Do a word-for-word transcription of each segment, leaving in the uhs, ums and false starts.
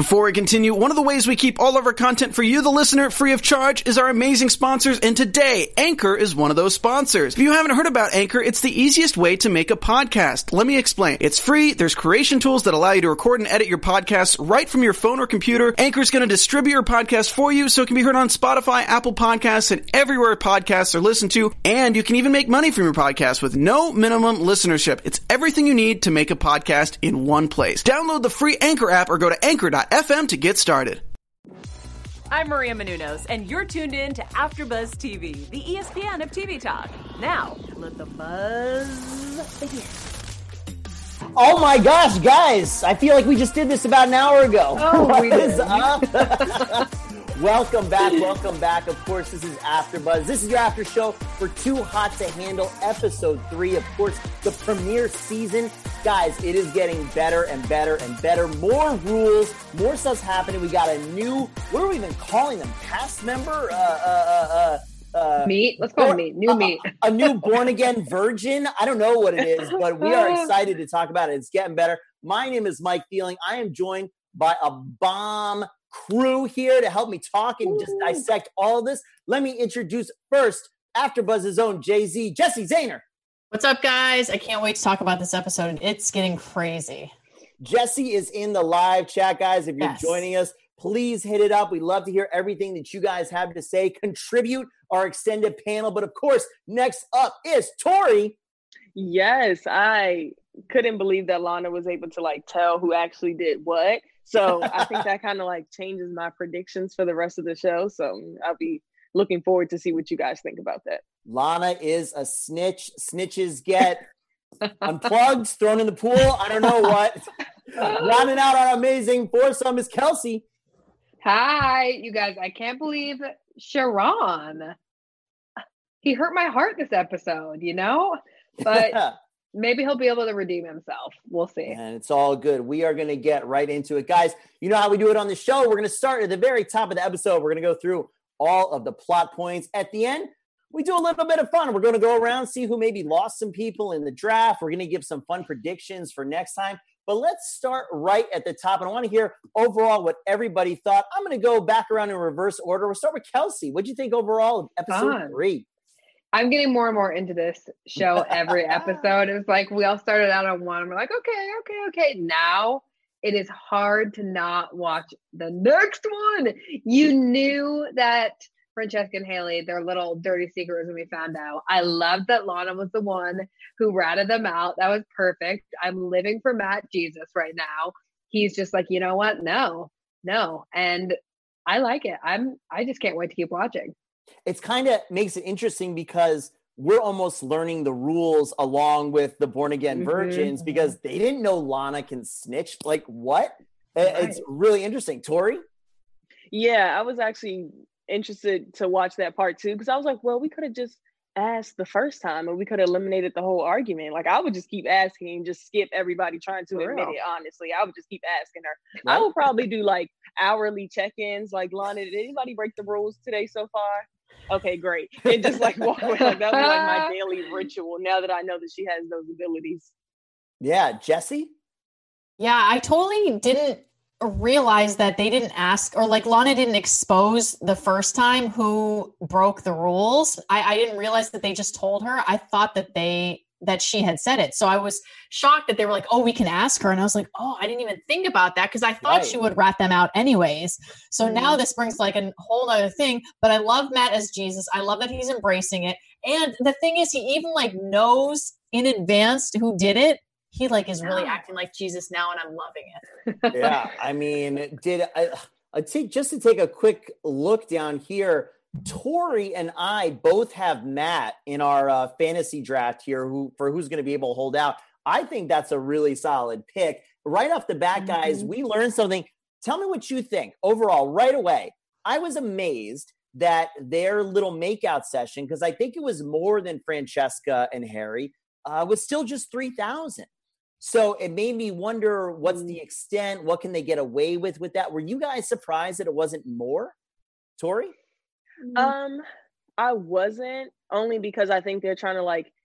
Before we continue, one of the ways we keep all of our content for you, the listener, free of charge is our amazing sponsors, and today, Anchor is one of those sponsors. If you haven't heard about Anchor, it's the easiest way to make a podcast. Let me explain. It's free, there's creation tools that allow you to record and edit your podcasts right from your phone or computer. Anchor is going to distribute your podcast for you so it can be heard on Spotify, Apple Podcasts, and everywhere podcasts are listened to, and you can even make money from your podcast with no minimum listenership. It's everything you need to make a podcast in one place. Download the free Anchor app or go to anchor dot f m to get started. I'm Maria Menounos, and you're tuned in to AfterBuzz T V, the E S P N of T V talk. Now, let the buzz begin. Oh my gosh, guys! I feel like we just did this about an hour ago. Oh, what we is did. up? Welcome back, welcome back. Of course, this is AfterBuzz. This is your after show for Too Hot to Handle, episode three. Of course, the premiere season. Guys, it is getting better and better and better. More rules, more stuff's happening. We got a new, what are we even calling them? Cast member? Uh, uh, uh, uh, meat? Let's call it meat. New uh, meat. A new born-again virgin? I don't know what it is, but we are excited to talk about it. It's getting better. My name is Mike Feeling. I am joined by a bomb crew here to help me talk and just dissect all of this. Let me introduce first AfterBuzz's own Jay-Z, Jesse Zahner. What's up, guys? I can't wait to talk about this episode. It's getting crazy. Jesse is in the live chat, guys. If you're Yes. joining us, please hit it up. We love to hear everything that you guys have to say. Contribute our extended panel. But of course, next up is Tori. Yes, I couldn't believe that Lana was able to like tell who actually did what. So I think that kind of like changes my predictions for the rest of the show. So I'll be looking forward to see what you guys think about that. Lana is a snitch. Snitches get unplugged, thrown in the pool. I don't know what. Rounding out our amazing foursome is Kelsey. Hi, you guys. I can't believe Sharon. He hurt my heart this episode, you know? But maybe he'll be able to redeem himself. We'll see. And it's all good. We are going to get right into it. Guys, you know how we do it on the show. We're going to start at the very top of the episode. We're going to go through all of the plot points. At the end, we do a little bit of fun. We're going to go around, see who maybe lost some people in the draft. We're going to give some fun predictions for next time. But let's start right at the top. And I want to hear overall what everybody thought. I'm going to go back around in reverse order. We'll start with Kelsey. What do you think overall of episode Fun. three? I'm getting more and more into this show every episode. It's like we all started out on one and we're like, okay, okay, okay. Now it is hard to not watch the next one. You knew that Francesca and Haley, their little dirty secret was when we found out. I loved that Lana was the one who ratted them out. That was perfect. I'm living for Matt Jesus right now. He's just like, you know what? No, no. And I like it. I'm, I just can't wait to keep watching. It's kind of makes it interesting because we're almost learning the rules along with the born again Mm-hmm. virgins because they didn't know Lana can snitch. Like what? Right. It's really interesting. Tori? Yeah, I was actually interested to watch that part too because I was like, well, we could have just asked the first time and we could have eliminated the whole argument. Like I would just keep asking and just skip everybody trying to For admit real. it. Honestly, I would just keep asking her. Right. I would probably do like hourly check-ins. Like, Lana, did anybody break the rules today so far? Okay, great. And just like walk away. Like that would be like my daily ritual now that I know that she has those abilities. Yeah, Jesse? Yeah, I totally didn't realize that they didn't ask, or like Lana didn't expose the first time who broke the rules. I, I didn't realize that they just told her. I thought that they that she had said it. So I was shocked that they were like, oh, we can ask her. And I was like, oh, I didn't even think about that because I thought Right. she would rat them out anyways. So Mm-hmm. now this brings like a whole other thing. But I love Matt as Jesus. I love that he's embracing it. And the thing is, he even like knows in advance who did it. He like is really acting like Jesus now, and I'm loving it. Yeah, I mean, did I, I take just to take a quick look down here? Tori and I both have Matt in our uh, fantasy draft here, who for who's going to be able to hold out. I think that's a really solid pick. Right off the bat, guys, Mm-hmm. we learned something. Tell me what you think overall right away. I was amazed that their little makeout session, because I think it was more than Francesca and Harry, uh, was still just three thousand. So it made me wonder, what's the extent? What can they get away with with that? Were you guys surprised that it wasn't more? Tori? Um, I wasn't, only because I think they're trying to like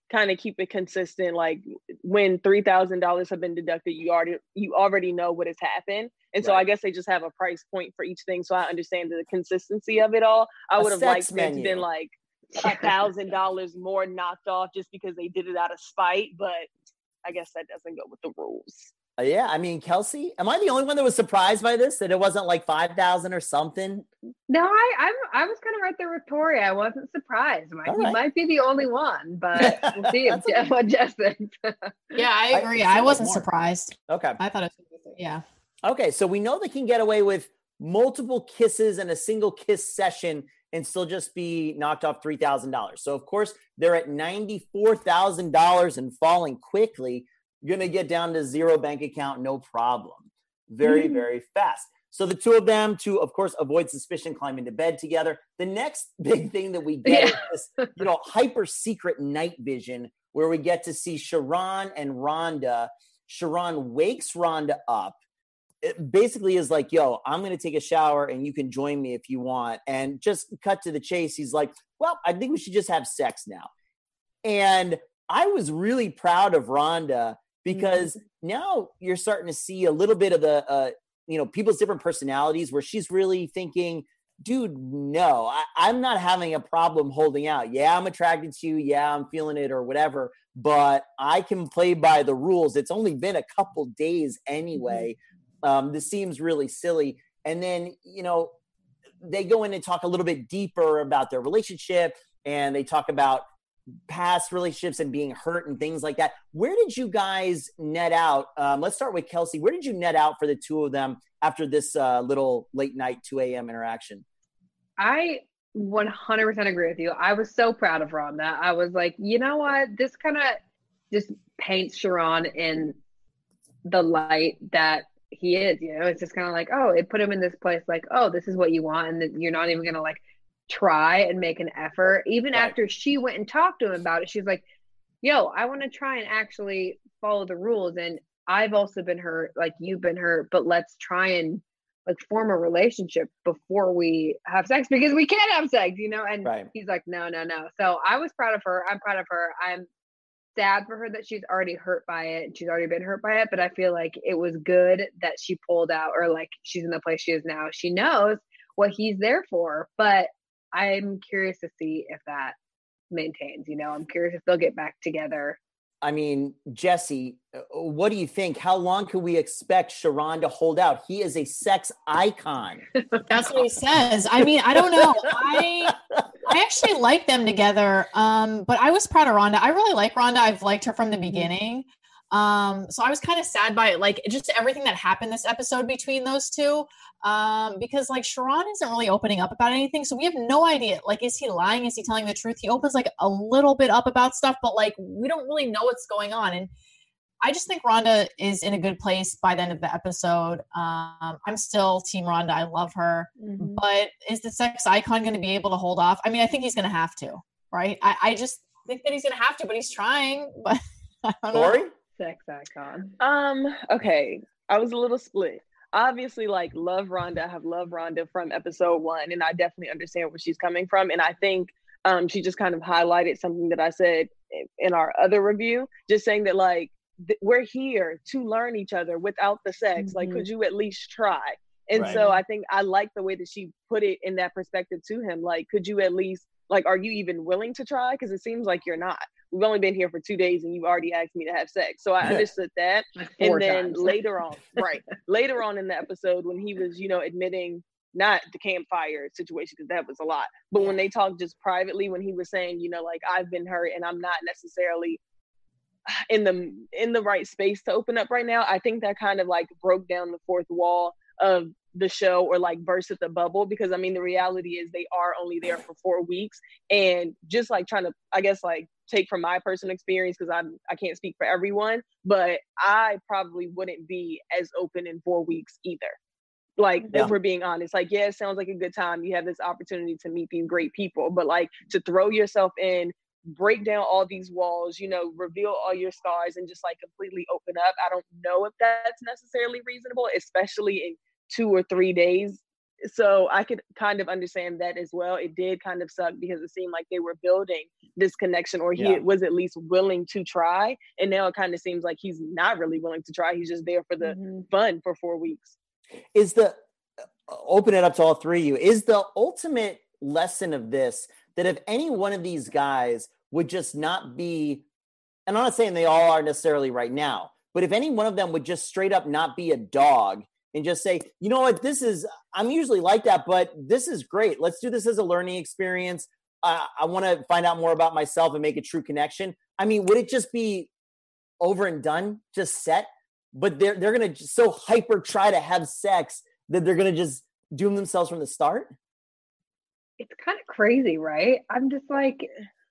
kind of keep it consistent. Like when three thousand dollars have been deducted, you already you already know what has happened. And so Right. I guess they just have a price point for each thing. So I understand the consistency of it all. I A would have sex liked it to menu. been like a thousand dollars more knocked off just because they did it out of spite. But I guess that doesn't go with the rules. Uh, yeah, I mean, Kelsey, am I the only one that was surprised by this? That it wasn't like five thousand or something? No, I I'm, I was kind of right there with Tori. I wasn't surprised. Like, All he right. might be the only one, but we'll see if That's Jeff, what Jeff thinks. Yeah, I I- agree. it I, seemed like wasn't more. surprised. Okay. I thought it was, yeah. Okay, so we know they can get away with multiple kisses and a single kiss session and still just be knocked off three thousand dollars. So, of course, they're at ninety-four thousand dollars and falling quickly. You're going to get down to zero bank account, no problem. Very, Mm. very fast. So the two of them, to, of course, avoid suspicion, climb into bed together. The next big thing that we get Yeah. is this, you know, hyper secret night vision where we get to see Sharon and Rhonda. Sharon wakes Rhonda up. It basically is like, yo, I'm going to take a shower and you can join me if you want. And just cut to the chase. He's like, well, I think we should just have sex now. And I was really proud of Rhonda because now you're starting to see a little bit of the, uh, you know, people's different personalities where she's really thinking, dude, no, I, I'm not having a problem holding out. Yeah, I'm attracted to you. Yeah, I'm feeling it or whatever, but I can play by the rules. It's only been a couple days anyway. Um, this seems really silly. And then, you know, they go in and talk a little bit deeper about their relationship and they talk about past relationships and being hurt and things like that. Where did you guys net out? Um, let's start with Kelsey. Where did you net out for the two of them after this uh, little late night two a.m. interaction? I one hundred percent agree with you. I was so proud of Rhonda. I was like, you know what? This kind of just paints Sharon in the light that he is. You know, it's just kind of like, oh, it put him in this place like, oh, this is what you want. And that you're not even going to like try and make an effort. Even Right. after she went and talked to him about it, she's like, yo, I want to try and actually follow the rules. And I've also been hurt, like you've been hurt, but let's try and like form a relationship before we have sex because we can't have sex, you know? And Right. he's like, no, no, no. So I was proud of her. I'm proud of her. I'm sad for her that she's already hurt by it and she's already been hurt by it. But I feel like it was good that she pulled out or like she's in the place she is now. She knows what he's there for, but I'm curious to see if that maintains, you know, I'm curious if they'll get back together. I mean, Jesse, uh, what do you think? How long can we expect Sharon to hold out? He is a sex icon. That's what he says. I mean, I don't know. I I actually like them together. Um, but I was proud of Rhonda. I really like Rhonda. I've liked her from the beginning. Um, so I was kind of sad by it, like just everything that happened this episode between those two. Um, because like Sharon isn't really opening up about anything. So we have no idea. Like, is he lying? Is he telling the truth? He opens like a little bit up about stuff, but like we don't really know what's going on. And I just think Rhonda is in a good place by the end of the episode. Um, I'm still team Rhonda. I love her, Mhm. but is the sex icon going to be able to hold off? I mean, I think he's going to have to, right? I, I just think that he's going to have to, but he's trying, but I don't know. Tori? Sex icon. Um, okay. I was a little split. Obviously, like, love Rhonda. I have loved Rhonda from episode one, and I definitely understand where she's coming from. And I think um, she just kind of highlighted something that I said in our other review, just saying that, like, th- we're here to learn each other without the sex. Like, Mhm. could you at least try? And Right. so I think I like the way that she put it in that perspective to him. Like, could you at least, like, are you even willing to try? Because it seems like you're not. We've only been here for two days and you've already asked me to have sex. So I understood that. Like four And then times. later on, right, later on in the episode when he was, you know, admitting not the campfire situation, because that was a lot, but when they talked just privately, when he was saying, you know, like, I've been hurt and I'm not necessarily in the in the right space to open up right now, I think that kind of like broke down the fourth wall of the show, or like bursted the bubble, because I mean the reality is they are only there for four weeks, and just like trying to, I guess, like take from my personal experience, because I'm I can't speak for everyone, but I probably wouldn't be as open in four weeks either. Like, Yeah. if we're being honest, like, yeah, it sounds like a good time. You have this opportunity to meet these great people, but like to throw yourself in, break down all these walls, you know, reveal all your scars and just like completely open up. I don't know if that's necessarily reasonable, especially in two or three days so I could kind of understand that as well. It did kind of suck because it seemed like they were building this connection, or he Yeah. was at least willing to try. And now it kind of seems like he's not really willing to try. He's just there for the Mhm. fun for four weeks. Is the open it up to all three of you? Is the ultimate lesson of this that if any one of these guys would just not be, and I'm not saying they all are necessarily right now, but if any one of them would just straight up not be a dog and just say, you know what, this is, I'm usually like that, but this is great. Let's do this as a learning experience. Uh, I want to find out more about myself and make a true connection. I mean, would it just be over and done, just set? But they're they're gonna just so hyper try to have sex that they're gonna just doom themselves from the start. It's kind of crazy, right? I'm just like,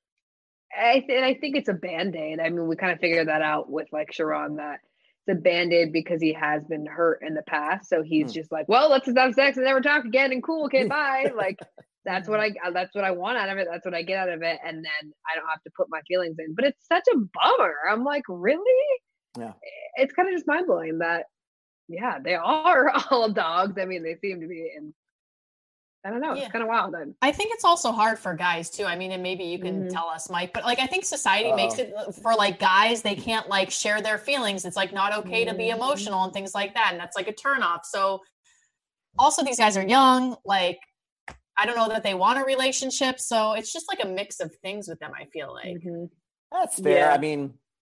I th- and I think it's a band-aid. I mean, we kind of figured that out with like Sharon, that it's a band-aid because he has been hurt in the past. So he's Hmm. just like, well, let's just have sex and never talk again and cool, okay, bye. Like that's what I that's what I want out of it. That's what I get out of it. And then I don't have to put my feelings in. But it's such a bummer. I'm like, really? Yeah. It's kind of just mind-blowing that, yeah, they are all dogs. I mean, they seem to be, and I don't know, Yeah. it's kind of wild. Then. I think it's also hard for guys too. I mean, and maybe you can Mhm. tell us, Mike, but like I think society makes Uh-oh. it for like guys, they can't like share their feelings. It's like not okay to be Mhm. emotional and things like that. And that's like a turnoff. So also these guys are young, like I don't know that they want a relationship. So it's just like a mix of things with them, I feel like. Mhm. That's fair. Yeah. I mean,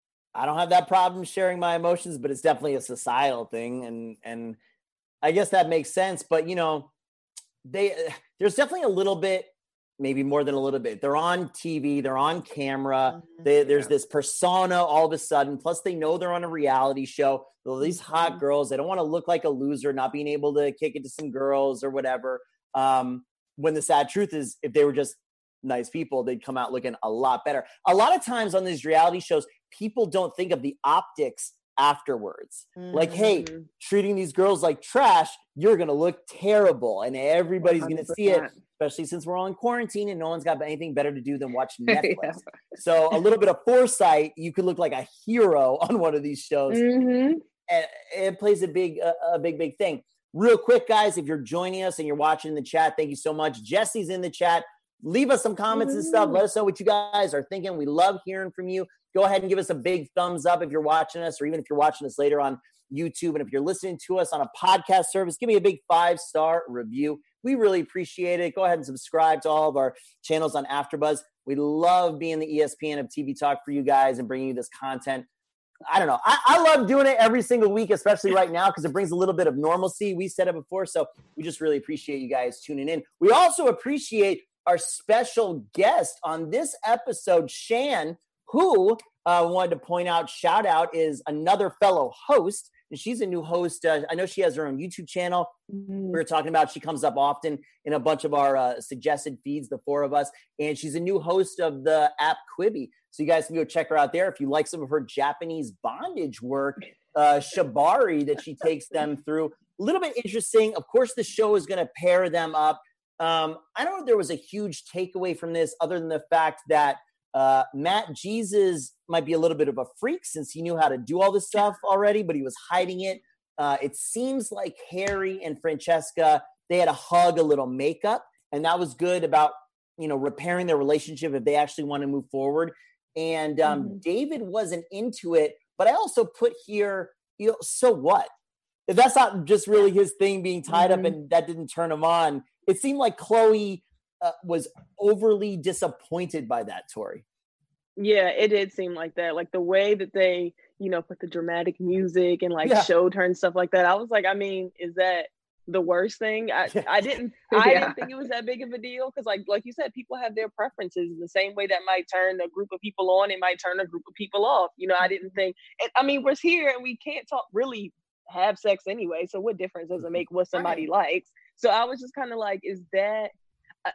I don't have that problem sharing my emotions, but it's definitely a societal thing, and and I guess that makes sense. But you know, they there's definitely a little bit, maybe more than a little bit. They're on T V, they're on camera. Mhm. They, there's Yeah. this persona all of a sudden. Plus, they know they're on a reality show. They're these hot Mhm. girls. They don't want to look like a loser, not being able to kick it to some girls or whatever. Um, when the sad truth is, if they were just nice people, they'd come out looking a lot better. A lot of times on these reality shows, people don't think of the optics afterwards. Like, hey, Mhm. treating these girls like trash, you're going to look terrible. And everybody's going to see it, one hundred percent. especially since we're all in quarantine and no one's got anything better to do than watch Netflix. Yeah. So a little bit of foresight, you could look like a hero on one of these shows. Mhm. And it plays a big, a, a big, big thing. Real quick, guys, if you're joining us and you're watching in the chat, thank you so much. Jesse's in the chat. Leave us some comments and stuff. Let us know what you guys are thinking. We love hearing from you. Go ahead and give us a big thumbs up if you're watching us, or even if you're watching us later on YouTube. And if you're listening to us on a podcast service, give me a big five-star review. We really appreciate it. Go ahead and subscribe to all of our channels on AfterBuzz. We love being the E S P N of T V Talk for you guys and bringing you this content. I don't know. I, I love doing it every single week, especially right now, because it brings a little bit of normalcy. We said it before, so we just really appreciate you guys tuning in. We also appreciate our special guest on this episode, Shan, who uh, wanted to point out, shout out, is another fellow host. And she's a new host. Uh, I know she has her own YouTube channel. We were talking about, she comes up often in a bunch of our uh, suggested feeds, the four of us. And she's a new host of the app Quibi. So you guys can go check her out there. If you like some of her Japanese bondage work, uh, Shibari that she takes them through, a little bit interesting. Of course, the show is going to pair them up. Um, I don't know if there was a huge takeaway from this other than the fact that uh, Matt Jesus might be a little bit of a freak since he knew how to do all this stuff already, but he was hiding it. Uh, it seems like Harry and Francesca, they had a hug, a little makeup, and that was good about, you know, repairing their relationship if they actually want to move forward. And um, Mhm. David wasn't into it, but I also put here, you know, so what? If that's not just really his thing being tied Mhm. up and that didn't turn him on, it seemed like Chloe uh, was overly disappointed by that, Tori. Yeah, it did seem like that. Like the way that they, you know, put the dramatic music and like Yeah. showed her and stuff like that. I was like, I mean, is that the worst thing? I, Yeah. I didn't I Yeah. didn't think it was that big of a deal because like like you said, people have their preferences. The same way that might turn a group of people on, it might turn a group of people off. You know, I didn't think and I mean, we're here and we can't talk really have sex anyway. So what difference does it make what somebody likes? So I was just kind of like, is that I,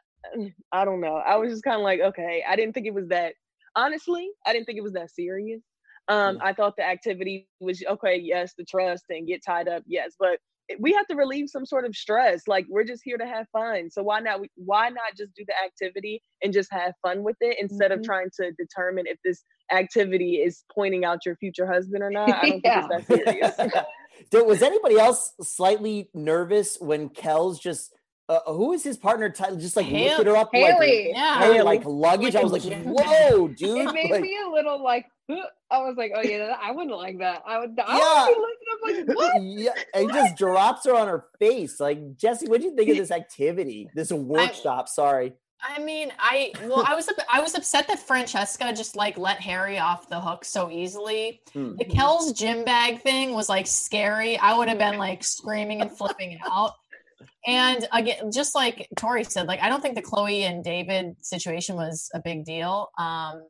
I don't know. I was just kind of like, okay, I didn't think it was that. Honestly, I didn't think it was that serious. Um, Yeah. I thought the activity was okay. Yes, the trust and get tied up. Yes, but we have to relieve some sort of stress. Like we're just here to have fun. So why not? Why not just do the activity and just have fun with it instead Mhm. of trying to determine if this activity is pointing out your future husband or not? I don't Yeah. think it's that serious. Dude, was anybody else slightly nervous when Kells just uh, who is his partner? T- just like Haley. lifted her up, Haley. like, Yeah. Haley, like luggage. Like I was a like, gym whoa, bag. dude. It made like, me a little like, I was like, oh yeah, I wouldn't like that. I would, I Yeah. would be lifted up like, what? yeah, and just drops her on her face. Like, Jesse, what do you think of this activity? This workshop? Sorry. I mean, I well, I was I was upset that Francesca just like let Harry off the hook so easily. Hmm. The Kel's gym bag thing was like scary. I would have been like screaming and flipping out. And again, just like Tori said, like I don't think the Chloe and David situation was a big deal. Um,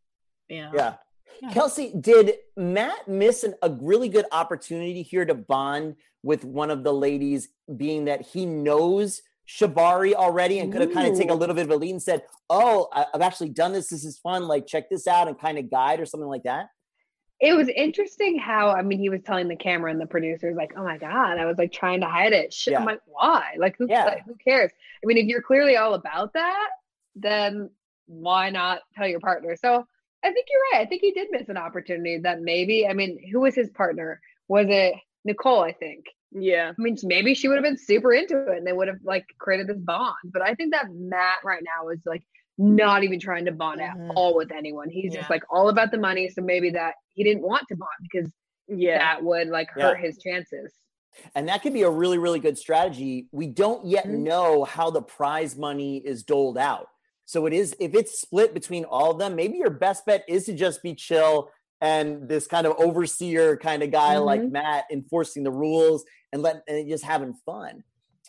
you know. Yeah. Yeah. Kelsey, did Matt miss an, a really good opportunity here to bond with one of the ladies, being that he knows Shibari already and could have kind of taken a little bit of a lead and said, oh, I, I've actually done this. This is fun. Like, check this out, and kind of guide or something like that? It was interesting how, I mean, he was telling the camera and the producers, like, oh my God, I was like trying to hide it. Shit, Yeah. I'm like, why? Like, who, Yeah. like, who cares? I mean, if you're clearly all about that, then why not tell your partner? So I think you're right. I think he did miss an opportunity that maybe, I mean, who was his partner? Was it Nicole, I think? Yeah. I mean, maybe she would have been super into it and they would have like created this bond. But I think that Matt right now is like not even trying to bond Mhm. at all with anyone. He's Yeah. just like all about the money. So maybe that he didn't want to bond because Yeah. that would like hurt Yeah. his chances. And that could be a really, really good strategy. We don't yet Mhm. know how the prize money is doled out. So it is, if it's split between all of them, maybe your best bet is to just be chill and this kind of overseer kind of guy like Mhm. Matt enforcing the rules and let and just having fun.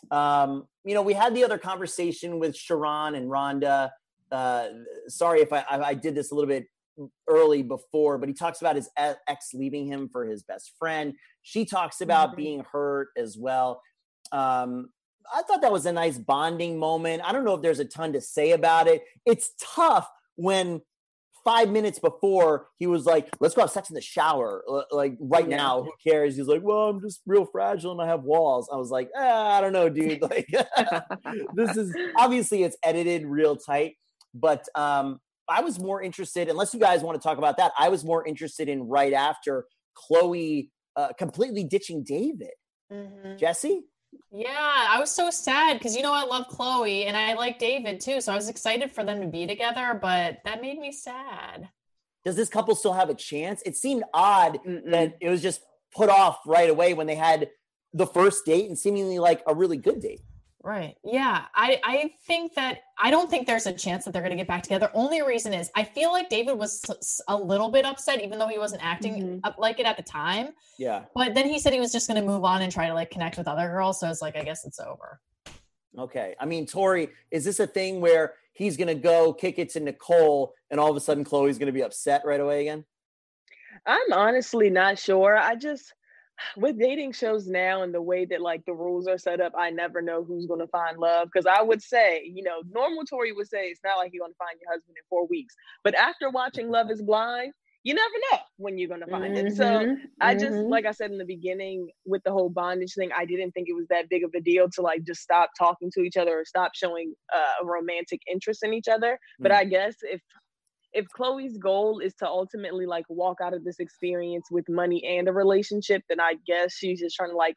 Um, you know, we had the other conversation with Sharon and Rhonda. Uh, sorry if I, I, I did this a little bit early before, but he talks about his ex leaving him for his best friend. She talks about Mhm. being hurt as well. Um, I thought that was a nice bonding moment. I don't know if there's a ton to say about it. It's tough when five minutes before he was like, let's go have sex in the shower. Like right Yeah. now, who cares? He's like, well, I'm just real fragile and I have walls. I was like, eh, I don't know, dude. Like this is obviously it's edited real tight, but um, I was more interested, unless you guys want to talk about that, I was more interested in right after Chloe uh, completely ditching David. Mhm. Jesse? Yeah, I was so sad because you know I love Chloe and I like David too, so I was excited for them to be together, but that made me sad. Does this couple still have a chance? It seemed odd Mm-mm. that it was just put off right away when they had the first date and seemingly like a really good date. Right. Yeah. I, I think that I don't think there's a chance that they're going to get back together. Only reason is I feel like David was s- a little bit upset, even though he wasn't acting Mhm. up like it at the time. Yeah. But then he said he was just going to move on and try to like connect with other girls. So it's like, I guess it's over. Okay. I mean, Tori, is this a thing where he's going to go kick it to Nicole and all of a sudden Chloe's going to be upset right away again? I'm honestly not sure. I just, with dating shows now and the way that like the rules are set up, I never know who's going to find love. Because I would say, you know, normal Tori would say it's not like you're going to find your husband in four weeks. But after watching Love is Blind, you never know when you're going to find him. So Mhm. I just, Mhm. like I said in the beginning, with the whole bondage thing, I didn't think it was that big of a deal to like just stop talking to each other or stop showing uh, a romantic interest in each other. But Mm. I guess if if Chloe's goal is to ultimately like walk out of this experience with money and a relationship, then I guess she's just trying to like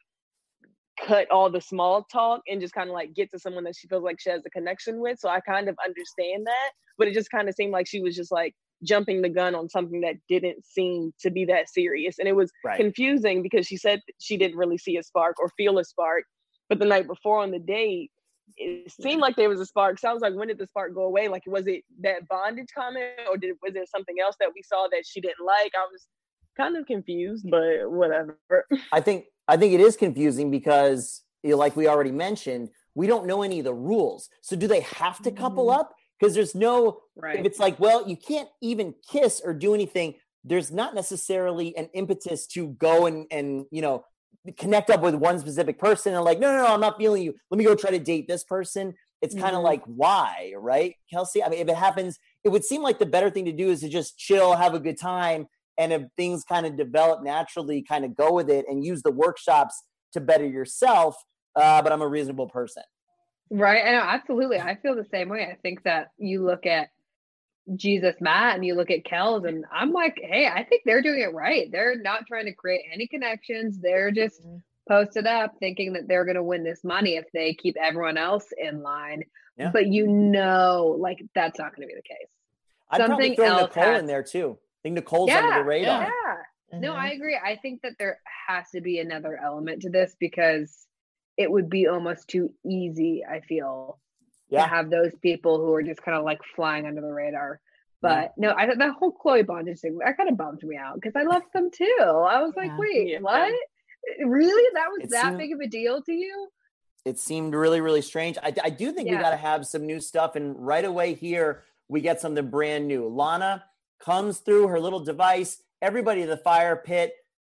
cut all the small talk and just kind of like get to someone that she feels like she has a connection with. So I kind of understand that, but it just kind of seemed like she was just like jumping the gun on something that didn't seem to be that serious. And it was Right. confusing because she said she didn't really see a spark or feel a spark, but the night before on the date, it seemed like there was a spark. So I was like, when did the spark go away? Like, was it that bondage comment or did was there something else that we saw that she didn't like? I was kind of confused, but whatever. I think I think it is confusing because, you know, like we already mentioned, we don't know any of the rules. So do they have to couple Mhm. up? Because there's no, Right. if it's like, well, you can't even kiss or do anything, there's not necessarily an impetus to go and, and you know, connect up with one specific person and like, no, no, no, I'm not feeling you. Let me go try to date this person. It's kind of Mhm. like, why, right, Kelsey? I mean, if it happens, it would seem like the better thing to do is to just chill, have a good time. And if things kind of develop naturally, kind of go with it and use the workshops to better yourself. Uh, but I'm a reasonable person. Right. I know, absolutely. I feel the same way. I think that you look at Jesus Matt and you look at Kells and I'm like, hey, I think they're doing it right. They're not trying to create any connections. They're just posted up thinking that they're going to win this money if they keep everyone else in line. Yeah. But you know, like that's not going to be the case. I'd probably Something throw else Nicole has- in there too. I think Nicole's Yeah, under the radar. Yeah. No, Mhm. I agree. I think that there has to be another element to this because it would be almost too easy, I feel, Yeah. to have those people who are just kind of like flying under the radar. But no, I thought that whole Chloe bondage thing, that kind of bummed me out because I loved them too. I was like, Yeah. wait, Yeah. what? Really? That was It that seemed- big of a deal to you? It seemed really, really strange. I, I do think we Yeah. got to have some new stuff. And right away here, we get something brand new. Lana comes through her little device, everybody to the fire pit,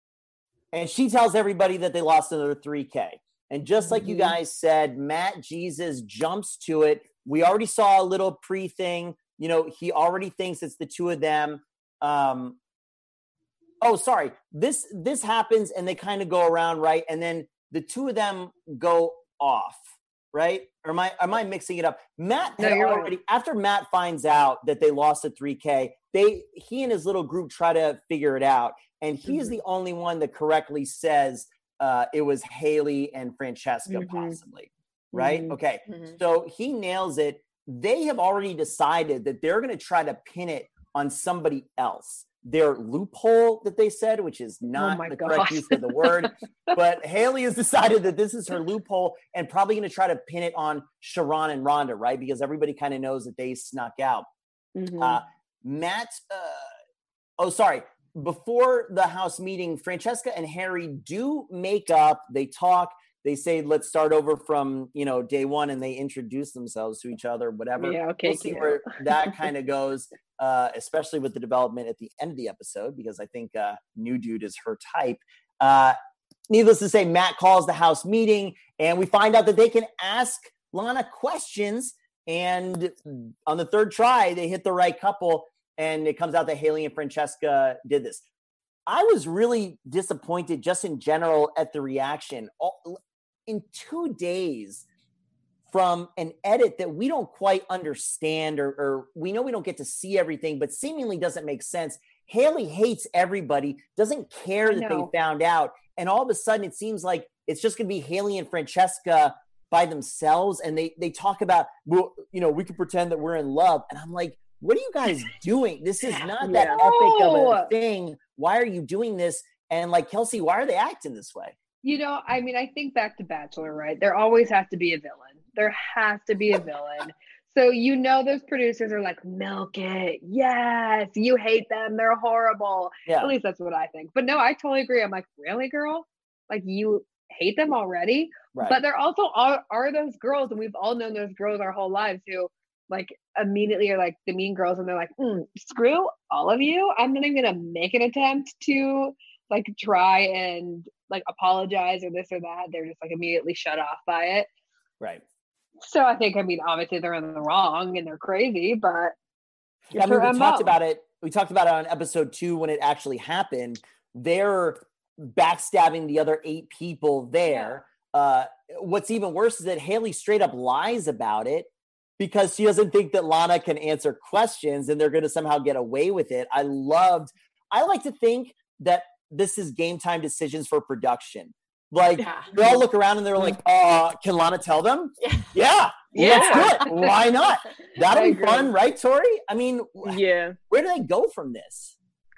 and she tells everybody that they lost another three K. And just like you Mhm. guys said, Matt Jesus jumps to it. We already saw a little pre thing. You know, he already thinks it's the two of them. Um, oh, sorry. This this happens, and they kind of go around, right? And then the two of them go off, right? Or am I am I mixing it up? Matt No, had you're right. already after Matt finds out that they lost a three K. They he and his little group try to figure it out, and he's Mhm. the only one that correctly says uh, it was Haley and Francesca, Mhm. possibly, right? Mhm. Okay, Mhm. so he nails it. They have already decided that they're going to try to pin it on somebody else. Their loophole that they said, which is not Oh my the correct gosh. use of the word, but Haley has decided that this is her loophole and probably going to try to pin it on Sharon and Rhonda, right? Because everybody kind of knows that they snuck out. Mhm. Uh, Matt, uh, oh, sorry. Before the house meeting, Francesca and Harry do make up. They talk. They say, let's start over from, you know, day one, and they introduce themselves to each other, whatever. Yeah, okay, We'll see cute. where that kind of goes, uh, especially with the development at the end of the episode, because I think uh, New Dude is her type. Uh, needless to say, Matt calls the house meeting, and we find out that they can ask Lana questions. And on the third try, they hit the right couple, and it comes out that Haley and Francesca did this. I was really disappointed just in general at the reaction. All, in two days from an edit that we don't quite understand, or, or we know we don't get to see everything, but seemingly doesn't make sense. Haley hates everybody, doesn't care I that know. they found out. And all of a sudden it seems like it's just going to be Haley and Francesca by themselves. And they, they talk about, well, you know, we can pretend that we're in love. And I'm like, what are you guys doing? This is not that Yeah. epic of a No. thing. Why are you doing this? And like, Kelsey, why are they acting this way? You know, I mean, I think back to Bachelor, right? There always has to be a villain. There has to be a villain. So you know those producers are like, milk it. Yes, you hate them. They're horrible. Yeah. At least that's what I think. But no, I totally agree. I'm like, really, girl? Like you hate them already? Right. But there also are, are those girls, and we've all known those girls our whole lives who like immediately are like the mean girls, and they're like, mm, screw all of you. I'm not even gonna make an attempt to like try and like apologize or this or that. They're just like immediately shut off by it. Right. So I think, I mean, obviously they're in the wrong and they're crazy, but Yeah, I mean, we M O. talked about it. We talked about it on episode two when it actually happened. They're backstabbing the other eight people there. Uh, what's even worse is that Haley straight up lies about it because she doesn't think that Lana can answer questions and they're going to somehow get away with it. I loved, I like to think that this is game time decisions for production. Like Yeah. they all look around and they're like, uh, can Lana tell them? Yeah. Yeah. Yeah. Let's do it. Why not? That'll I be agree. fun, right, Tori? I mean, Yeah. where do they go from this?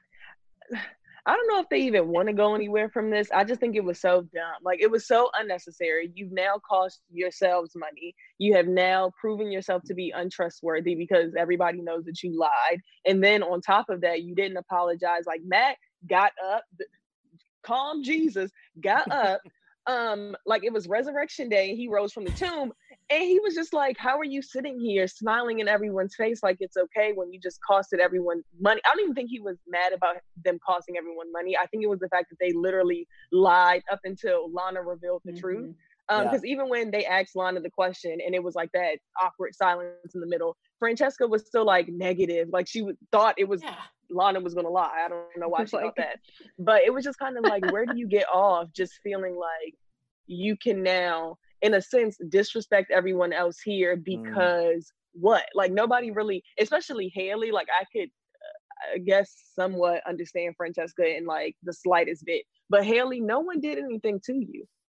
I don't know if they even want to go anywhere from this. I just think it was so dumb. Like, it was so unnecessary. You've now cost yourselves money. You have now proven yourself to be untrustworthy because everybody knows that you lied. And then on top of that, you didn't apologize. Like, Matt got up, calm Jesus, got up. Um, like it was Resurrection Day. He rose from the tomb and he was just like, how are you sitting here smiling in everyone's face like it's okay when you just costed everyone money? I don't even think he was mad about them costing everyone money. I think it was the fact that they literally lied up until Lana revealed the Mhm. truth. Um, Yeah. because even when they asked Lana the question and it was like that awkward silence in the middle, Francesca was still like negative. Like she w- thought it was Yeah. Lana was going to lie. I don't know why It's she like- thought that. But it was just kind of like, where do you get off just feeling like you can now, in a sense, disrespect everyone else here because what? Like nobody really, especially Haley, like I could, uh, I guess, somewhat understand Francesca in like the slightest bit. But Haley, no one did anything to you.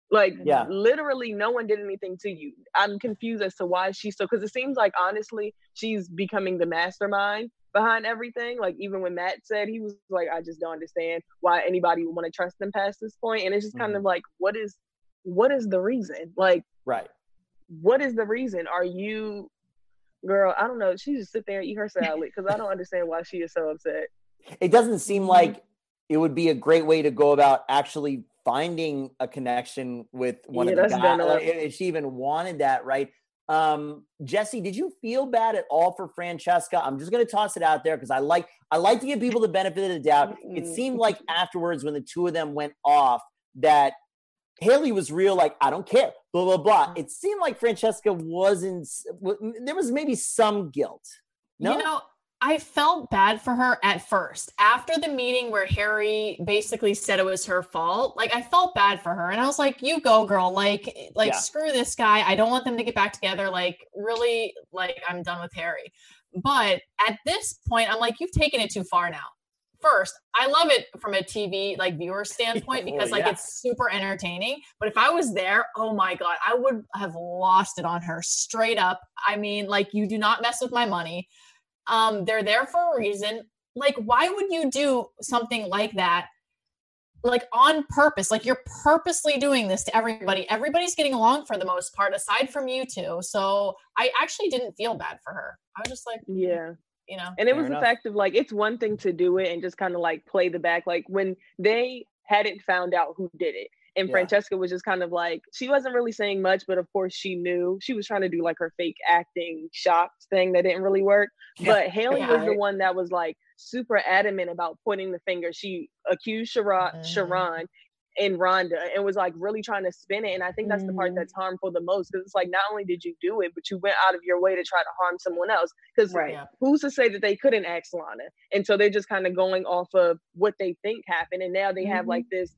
Like, Yeah. literally, no one did anything to you. I'm confused as to why she's so, because it seems like, honestly, she's becoming the mastermind behind everything. Like, even when Matt said, he was like, I just don't understand why anybody would want to trust them past this point. And it's just kind Mhm. of like, what is, what is the reason? Like, Right. what is the reason? Are you, girl, I don't know. She just sit there and eat her salad, because I don't understand why she is so upset. It doesn't seem like it would be a great way to go about actually finding a connection with one Yeah, of the that's guys. done up. Like, if she even wanted that, right? Um, Jesse, did you feel bad at all for Francesca? I'm just going to toss it out there because I like I like to give people the benefit of the doubt. It seemed like afterwards, when the two of them went off, that Haley was real, like, I don't care, blah, blah, blah. It seemed like Francesca wasn't, there was maybe some guilt. No? You know, I felt bad for her at first. After the meeting where Harry basically said it was her fault, like, I felt bad for her. And I was like, you go, girl. Like, like Yeah. screw this guy. I don't want them to get back together. Like, really, like, I'm done with Harry. But at this point, I'm like, you've taken it too far now. First, I love it from a T V like viewer standpoint because Well, like yeah. it's super entertaining. But if I was there, oh my God, I would have lost it on her straight up. I mean, like, you do not mess with my money. Um, they're there for a reason. Like, why would you do something like that? Like on purpose, like you're purposely doing this to everybody. Everybody's getting along for the most part, aside from you two. So I actually didn't feel bad for her. I was just like, Yeah. you know, And it Fair was enough. the fact of like, it's one thing to do it and just kind of like play the back. Like when they hadn't found out who did it. And Yeah. Francesca was just kind of like, she wasn't really saying much, but of course she knew. She was trying to do like her fake acting shocked thing that didn't really work. Yeah. But Haley Yeah. was the one that was like super adamant about pointing the finger. She accused Sharon, Mhm. Sharon and Rhonda and was like really trying to spin it. And I think that's the part Mhm. that's harmful the most, because it's like, not only did you do it, but you went out of your way to try to harm someone else. Because Right. Yeah. who's to say that they couldn't ask Lana? And so they're just kind of going off of what they think happened. And now they have Mhm. like this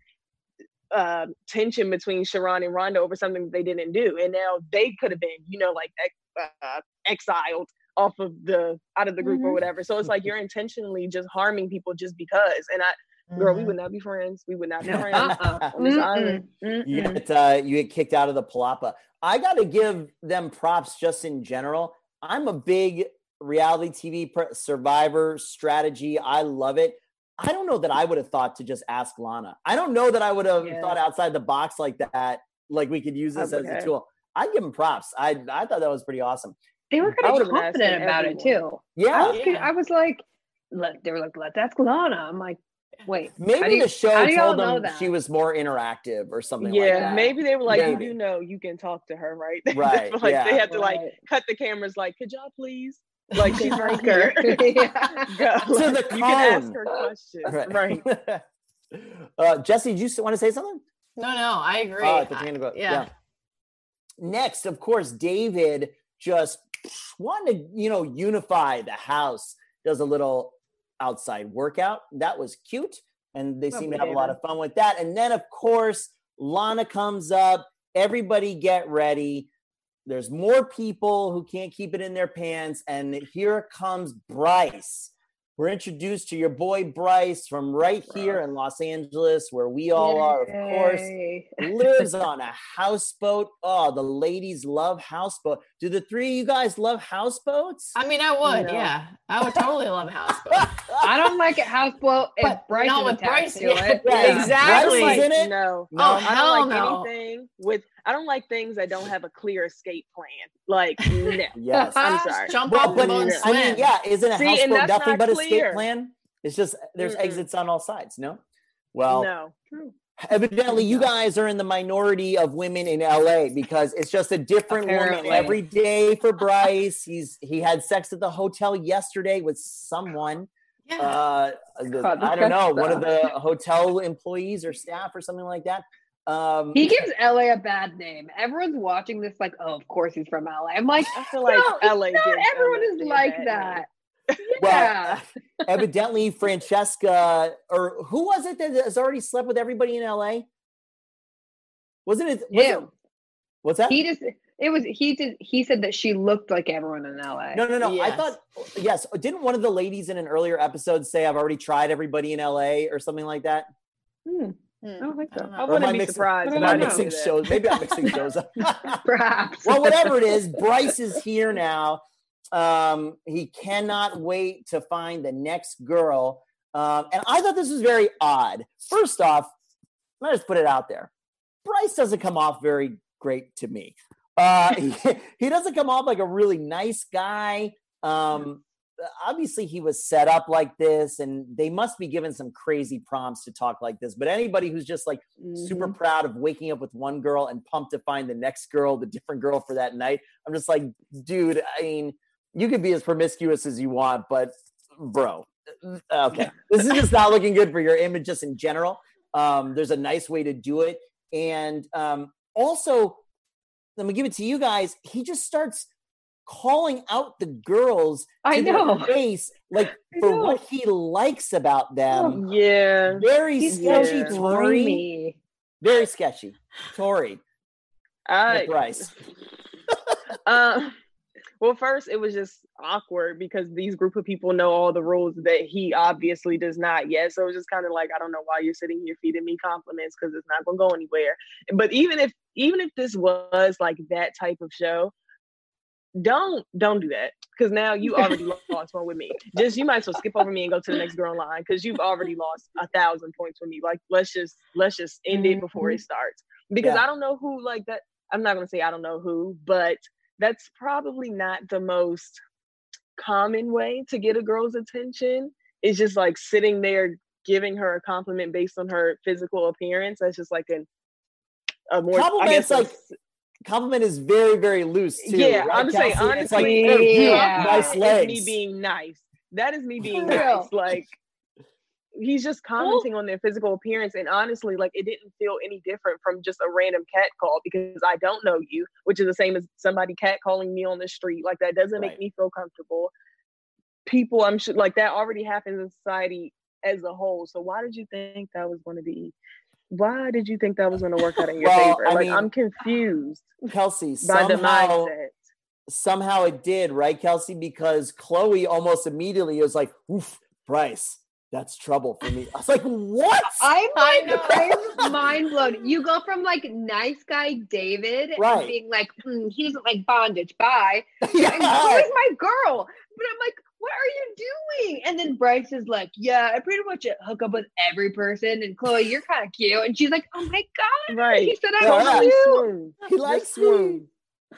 uh, tension between Sharon and Rhonda over something that they didn't do. And now they could have been, you know, like ex- uh, exiled off of the, out of the group or Mhm. whatever. So it's like, you're intentionally just harming people just because. And I, girl, we Mhm. would not be friends. We would not be No, friends. uh-uh. on this Mm-mm. island. You Mm-mm. get, uh, you get kicked out of the Palapa. I got to give them props just in general. I'm a big reality T V per- survivor strategy. I love it. I don't know that I would have thought to just ask Lana. I don't know that I would have Yeah. thought outside the box like that. Like we could use I this as would a have. tool. I'd give them props. I I thought that was pretty awesome. They were I kind of would've been asking confident about it everyone. too. I Yeah. was, Yeah. I was like, let, they were like, let's ask Lana. I'm like, wait, how do Maybe you- the show how do y'all told know them that? she was more interactive or something Yeah, like that. maybe they were like, Maybe. you do know you can talk to her, right? Right, like yeah. they had to like Right. cut the cameras like, could y'all please? Like she's right Like her. here. Yeah. Go. To the You can ask cone. her questions. Right. Right. uh, Jesse, did you want to say something? No, no, I agree. Oh, I thought you were gonna go- I- yeah. Next, of course, David just wanted to, you know, unify the house, does a little outside workout. That was cute. And they Love seem to it, have a lot David. of fun with that. And then, of course, Lana comes up. Everybody get ready. There's more people who can't keep it in their pants. And here comes Bryce. We're introduced to your boy Bryce from right here in Los Angeles, where we all are, of course. Yay. Lives on a houseboat. Oh, the ladies love houseboat. Do the three of you guys love houseboats? I mean, I would, No. yeah. I would totally love a houseboat. I don't like a houseboat if But Bryce no, is with attached Bryce, to yeah. it. Yeah, Exactly. Bryce is in it? No. No? Oh, I hell don't like no. anything with I don't like things that don't have a clear escape plan. Like no. Yes. I'm sorry. Jump Well, off the but boat and I mean, swim. yeah, isn't a See, and houseboat that's nothing not but escape clear. plan? It's just there's Mm-mm. exits on all sides, no? Well, No. True. evidently you guys are in the minority of women in L A because it's just a different Apparently. woman every day for Bryce. He's he had sex at the hotel yesterday with someone. Yeah. Uh, the- God, I don't know, that's one of bad. the hotel employees or staff or something like that. Um, He gives L A a bad name. Everyone's watching this like, oh, of course he's from L A. I'm like, I feel like no, L A not gives everyone L A is a like bad that. name. well, Yeah. evidently Francesca, or who was it that has already slept with everybody in L A? Wasn't it? Was it Him. what's that? He just it was he did he said that she looked like everyone in L A. No, no, no. I Yes. thought, yes. Didn't one of the ladies in an earlier episode say, I've already tried everybody in L A or something like that? Hmm. I don't think so. I don't know. I Or am wouldn't I be mixing, surprised. am if I I didn't mixing do that. shows? Maybe I'm mixing shows up. Perhaps. Well, whatever it is, Bryce is here now. Um, he cannot wait to find the next girl. Um, and I thought this was very odd. First off, let us put it out there. Bryce doesn't come off very great to me. Uh, he, he doesn't come off like a really nice guy. Um, obviously, he was set up like this, and they must be given some crazy prompts to talk like this. But anybody who's just like Mm-hmm. super proud of waking up with one girl and pumped to find the next girl, the different girl for that night, I'm just like, dude, I mean, you could be as promiscuous as you want, but bro, okay, this is just not looking good for your image just in general. Um, there's a nice way to do it. And um, also, let me give it to you guys. He just starts calling out the girls to I know. their face, like I for know. what he likes about them. Yeah. Very He's sketchy, Yeah. so Tori. dreamy. Very sketchy. Tori. I, Bryce. uh, well, first, it was just awkward because these group of people know all the rules that he obviously does not yet. So it was just kind of like, I don't know why you're sitting here feeding me compliments because it's not going to go anywhere. But even if even if this was like that type of show, don't don't do that because now you already lost one with me. Just you might as well skip over me and go to the next girl in line because you've already lost a thousand points with me. Like let's just let's just end it before it starts because Yeah. I don't know who like that. I'm not gonna say I don't know who, but that's probably not the most common way to get a girl's attention. It's just like sitting there giving her a compliment based on her physical appearance. That's just like an a more I guess Compliments, like, a- compliment is very, very loose too. Yeah, right, I'm saying, Kelsey? It's like, honestly, hey, you, yeah. nice That legs. is me being nice. That is me being For nice. real. Like he's just commenting on their physical appearance, and honestly, like it didn't feel any different from just a random cat call because I don't know you, which is the same as somebody cat calling me on the street. Like that doesn't Right. make me feel comfortable. People, I'm sure, like that already happens in society as a whole. So why did you think that was going to be? Why did you think that was going to work out in your Well, favor? I Like mean, I'm confused Kelsey, by the somehow, mindset. somehow it did, right, Kelsey? Because Chloe almost immediately was like, oof, Bryce, that's trouble for me. I was like, what? I'm I like, know. I'm mind blown. You go from like nice guy David Right. and being like, hmm, he doesn't like bondage, bye. Yeah. And Chloe's my girl. But I'm like, what are you doing? And then Bryce is like, yeah, I pretty much hook up with every person. And Chloe, you're kind of cute. And she's like, oh my God. Right. He said, Yeah, I'm yeah. cute. Swoon. He Just likes swoon. me.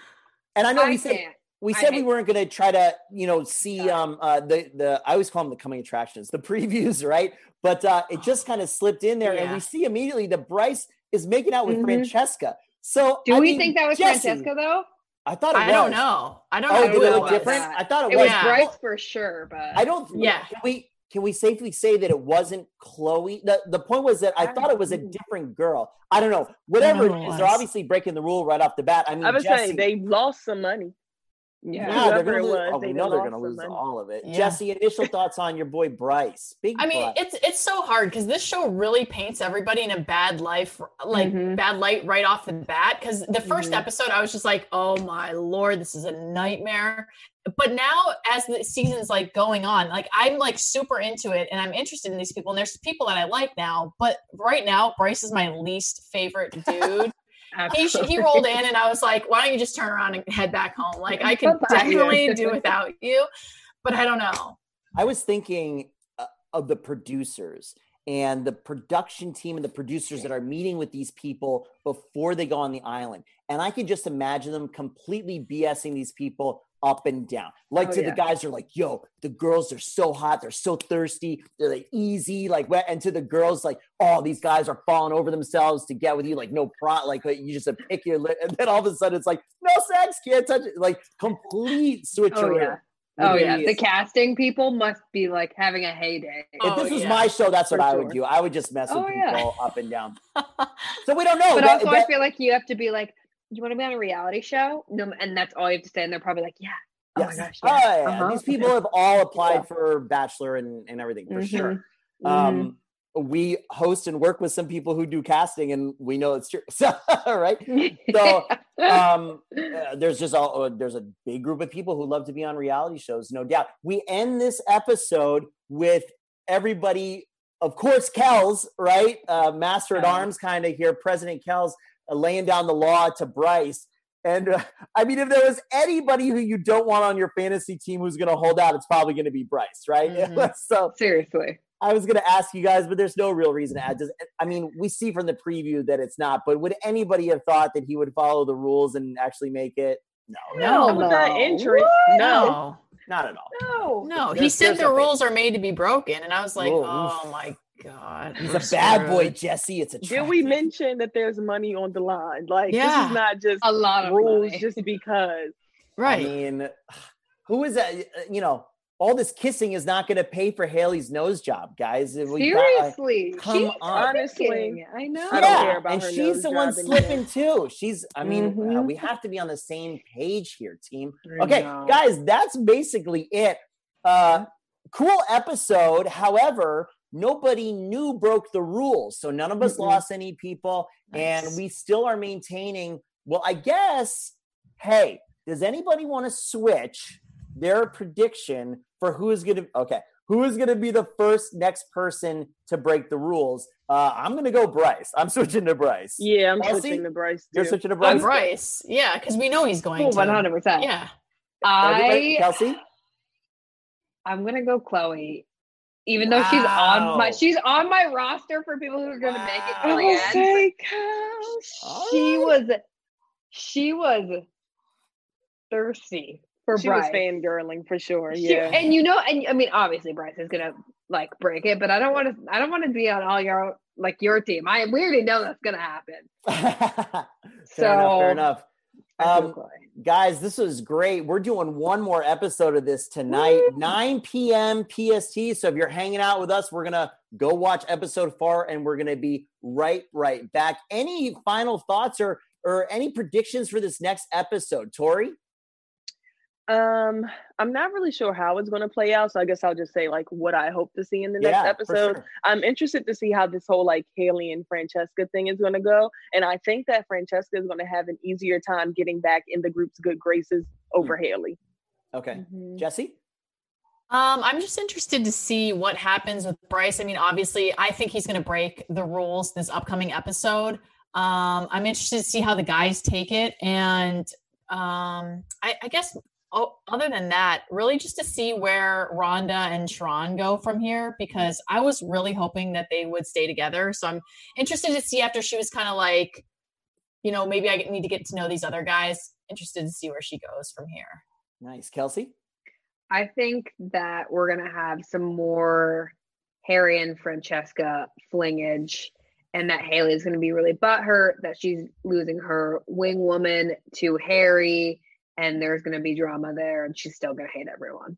And I know I we said can't. we I said we hate- weren't going to try to, you know, see um uh the the I always call them the coming attractions, the previews, right? But uh it just kind of slipped in there, and Yeah. we see immediately that Bryce is making out with Mhm. Francesca. So Do I we mean, think that was Jesse, Francesca though? I thought it I was. don't know. I don't Oh, know did who it it look was. different? I thought it, It was. was Yeah. Bryce for sure, but I don't. Yeah. Can we can we safely say that it wasn't Chloe? The the point was that I I- thought it was a different girl. I don't know. Whatever I it don't know who is, it they're was. obviously breaking the rule right off the bat. I mean, I was Jesse, saying they lost some money. yeah. yeah, they're whoever gonna it lose. was, Oh, they we done know they're lost gonna some lose money. all of it. Yeah. Jesse, initial thoughts on your boy Bryce? Big I mean, Bryce. it's it's so hard because this show really paints everybody in a bad life, like Mhm. bad light right off the bat. Because the 1st Mhm. episode, I was just like, "Oh my lord, this is a nightmare." But now, as the season's like going on, like I'm like super into it, and I'm interested in these people. And there's people that I like now, but right now, Bryce is my least favorite dude. he sh- he rolled in, and I was like, "Why don't you just turn around and head back home? Like I could Bye-bye. definitely do without you." But I don't know. I was thinking uh, of the producers and the production team and the producers that are meeting with these people before they go on the island. And I could just imagine them completely BSing these people up and down. Like Oh, to yeah. the guys are like, yo, the girls are so hot. They're so thirsty. They're like easy. Like, wet. And to the girls, like, oh, these guys are falling over themselves to get with you. Like, no pro, like you just uh, pick your lip. And then all of a sudden it's like, no sex, can't touch it. Like complete switcheroo. Oh, yeah. Oh yeah, Literally the is- casting people must be like having a heyday. If Oh, this was yeah. my show, that's what For I would sure. do. I would just mess with Oh, people yeah. up and down. So we don't know. But That- also, I that- feel like you have to be like, you want to be on a reality show? No, and that's all you have to say, and they're probably like, yeah. Oh yes. my gosh. Oh, Yeah. yeah. Uh-huh. These people have all applied Yeah. for Bachelor and, and everything for Mhm. sure. Mhm. Um, we host and work with some people who do casting, and we know it's true. So, right? So, um, uh, there's just a, uh, there's a big group of people who love to be on reality shows, no doubt. We end this episode with everybody of course, Kells, right? Uh, Master at Arms kind of here, President Kells uh, laying down the law to Bryce. And uh, I mean, if there was anybody who you don't want on your fantasy team who's going to hold out, it's probably going to be Bryce, right? Mm-hmm. So seriously, I was going to ask you guys, but there's no real reason to add. Does, I mean, we see from the preview that it's not, but would anybody have thought that he would follow the rules and actually make it? No, no, no. With that interest, no, not at all. No, no. He said the rules are made to be broken, and I was like, Whoa. oh my God, he's a bad boy, Jesse. It's a. Did we mention that there's money on the line? Like yeah. this is not just a lot of rules money. just because. Right. I mean, who is that? You know, all this kissing is not going to pay for Haley's nose job, guys. We Seriously, got, uh, come she's on. Honestly, I know. I don't yeah, care about and her she's nose the one job slipping too. She's. I mean, mm-hmm. uh, we have to be on the same page here, team. I Okay, know. guys, that's basically it. Uh, cool episode. However, nobody new broke the rules, so none of us mm-hmm. lost any people, nice. And we still are maintaining. Well, I guess. Hey, does anybody want to switch their prediction for who is going to? Okay, who is going to be the first next person to break the rules? Uh, I'm going to go Bryce. I'm switching to Bryce. Yeah, I'm Kelsey? switching to Bryce. Too. You're switching to Bryce. I'm Bryce. Yeah, because we know he's going oh, to. one hundred percent. Yeah. Everybody, I Kelsey. I'm gonna go Chloe, even wow. though she's on my she's on my roster for people who are gonna wow. make it to the end. She was she was thirsty for she Bryce. was fangirling for sure. She, yeah, and you know, and I mean, obviously Bryce is gonna like break it, but I don't want to. I don't want to be on all your like your team. I we already know that's gonna happen. fair so enough. Fair enough. Um, Chloe. guys, this was great. We're doing one more episode of this tonight, Woo! nine p.m. P S T. So if you're hanging out with us, we're going to go watch episode four and we're going to be right, right back. Any final thoughts or, or any predictions for this next episode, Tori? Um, I'm not really sure how it's going to play out. So I guess I'll just say like what I hope to see in the yeah, next episode. Sure. I'm interested to see how this whole like Haley and Francesca thing is going to go. And I think that Francesca is going to have an easier time getting back in the group's good graces over mm. Haley. Okay. Mm-hmm. Jesse? Um, I'm just interested to see what happens with Bryce. I mean, obviously, I think he's going to break the rules this upcoming episode. Um, I'm interested to see how the guys take it. And um, I, I guess... Oh, other than that, really just to see where Rhonda and Sharon go from here, because I was really hoping that they would stay together. So I'm interested to see after she was kind of like, you know, maybe I need to get to know these other guys. Interested to see where she goes from here. Nice. Kelsey? I think that we're going to have some more Harry and Francesca flingage, and that Haley is going to be really butthurt that she's losing her wing woman to Harry. And there's going to be drama there, and she's still going to hate everyone.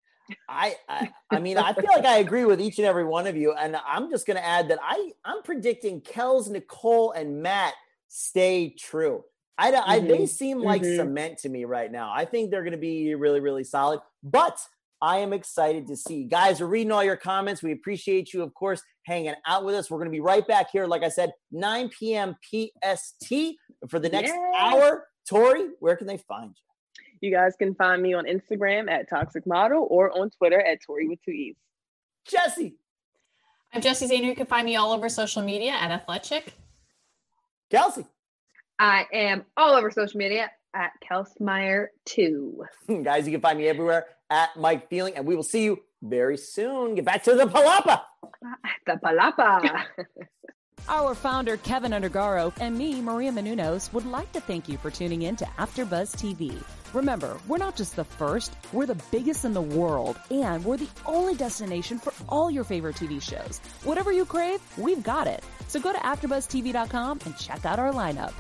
I, I, I mean, I feel like I agree with each and every one of you, and I'm just going to add that I, I'm predicting Kels, Nicole, and Matt stay true. I, mm-hmm. I they seem like mm-hmm. cement to me right now. I think they're going to be really, really solid. But I am excited to see, guys. We're reading all your comments. We appreciate you, of course, hanging out with us. We're going to be right back here, like I said, nine p.m. P S T for the next Yay. hour. Tori, where can they find you? You guys can find me on Instagram at Toxic Model or on Twitter at Tori with two E's. Jesse. I'm Jessie Zahner. You can find me all over social media at Athletic. Kelsey. I am all over social media at Kelsmeyer two. Guys, you can find me everywhere at Mike Feeling, and we will see you very soon. Get back to the Palapa. The Palapa. Our founder, Kevin Undergaro, and me, Maria Menounos, would like to thank you for tuning in to AfterBuzz T V. Remember, we're not just the first, we're the biggest in the world, and we're the only destination for all your favorite T V shows. Whatever you crave, we've got it. So go to after buzz t v dot com and check out our lineup.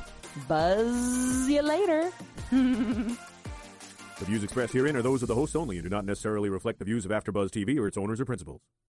Buzz you later. The views expressed herein are those of the hosts only and do not necessarily reflect the views of AfterBuzz T V or its owners or principals.